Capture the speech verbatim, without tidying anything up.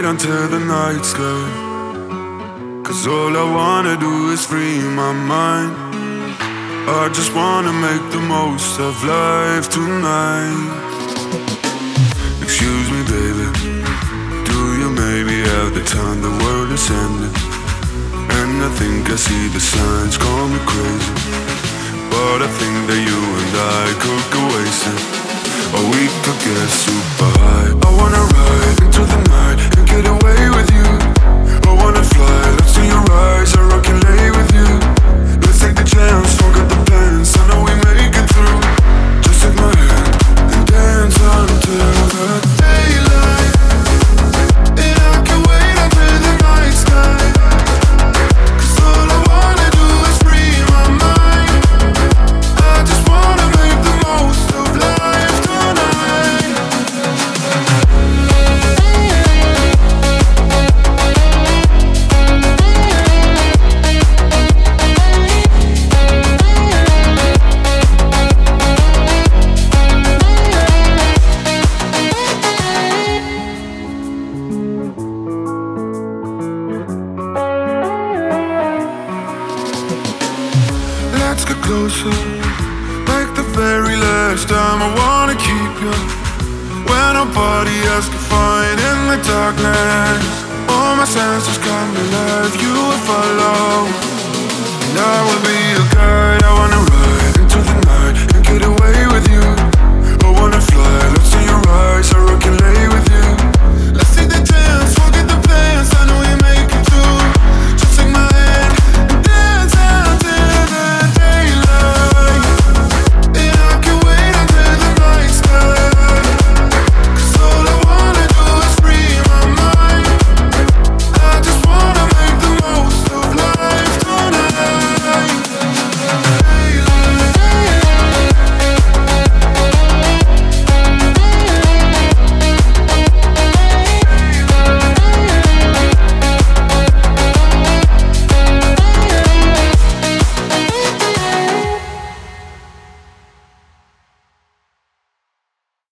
until the night sky. Cause all I wanna do is free my mind. I just wanna make the most of life tonight. Excuse me, baby, do you maybe have the time? The world is ending, and I think I see the signs, call me crazy, but I think that you and I could go wasted, or we could get super high. I wanna ride into the night and get away with you. I wanna fly, let's see your eyes, or I can lay with you. Let's take the chance, forget the plans, I know we make it through. Just take my hand and dance until the daylight. And I can wait until the night sky. Cause all I wanna do is free my mind. I just wanna make the most of life tonight. Let's get closer, like the very last time. I wanna keep you when nobody else can find in the darkness. All my senses come alive, you will follow